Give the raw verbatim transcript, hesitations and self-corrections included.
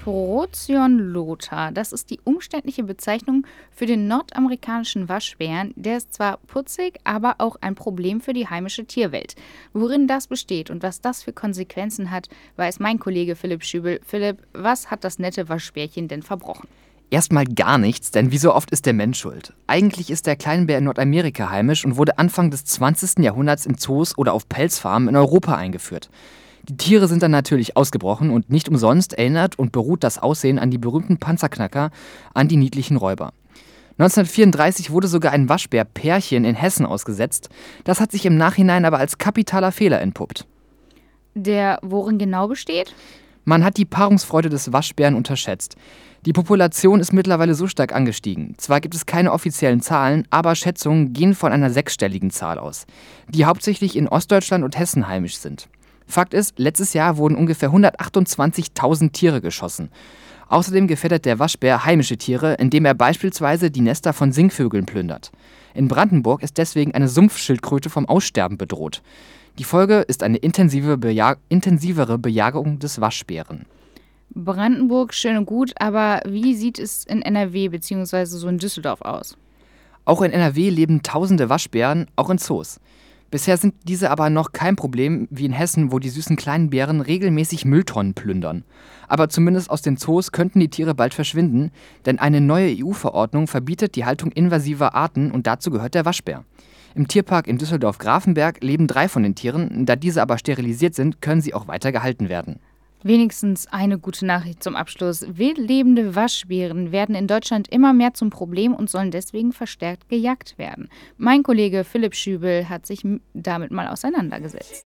Procyon lothar, das ist die umständliche Bezeichnung für den nordamerikanischen Waschbären. Der ist zwar putzig, aber auch ein Problem für die heimische Tierwelt. Worin das besteht und was das für Konsequenzen hat, weiß mein Kollege Philipp Schübel. Philipp, was hat das nette Waschbärchen denn verbrochen? Erstmal gar nichts, denn wie so oft ist der Mensch schuld. Eigentlich ist der Kleinbär in Nordamerika heimisch und wurde Anfang des zwanzigsten Jahrhunderts in Zoos oder auf Pelzfarmen in Europa eingeführt. Die Tiere sind dann natürlich ausgebrochen und nicht umsonst erinnert und beruht das Aussehen an die berühmten Panzerknacker, an die niedlichen Räuber. neunzehnhundertvierunddreißig wurde sogar ein Waschbär-Pärchen in Hessen ausgesetzt. Das hat sich im Nachhinein aber als kapitaler Fehler entpuppt. Der worin genau besteht? Man hat die Paarungsfreude des Waschbären unterschätzt. Die Population ist mittlerweile so stark angestiegen. Zwar gibt es keine offiziellen Zahlen, aber Schätzungen gehen von einer sechsstelligen Zahl aus, die hauptsächlich in Ostdeutschland und Hessen heimisch sind. Fakt ist, letztes Jahr wurden ungefähr hundertachtundzwanzigtausend Tiere geschossen. Außerdem gefährdet der Waschbär heimische Tiere, indem er beispielsweise die Nester von Singvögeln plündert. In Brandenburg ist deswegen eine Sumpfschildkröte vom Aussterben bedroht. Die Folge ist eine intensive Beja- intensivere Bejagung des Waschbären. Brandenburg, schön und gut, aber wie sieht es in N R W bzw. so in Düsseldorf aus? Auch in N R W leben tausende Waschbären, auch in Zoos. Bisher sind diese aber noch kein Problem wie in Hessen, wo die süßen kleinen Bären regelmäßig Mülltonnen plündern. Aber zumindest aus den Zoos könnten die Tiere bald verschwinden, denn eine neue E U-Verordnung verbietet die Haltung invasiver Arten und dazu gehört der Waschbär. Im Tierpark in Düsseldorf-Grafenberg leben drei von den Tieren, da diese aber sterilisiert sind, können sie auch weiter gehalten werden. Wenigstens eine gute Nachricht zum Abschluss. Wildlebende Waschbären werden in Deutschland immer mehr zum Problem und sollen deswegen verstärkt gejagt werden. Mein Kollege Philipp Schübel hat sich damit mal auseinandergesetzt.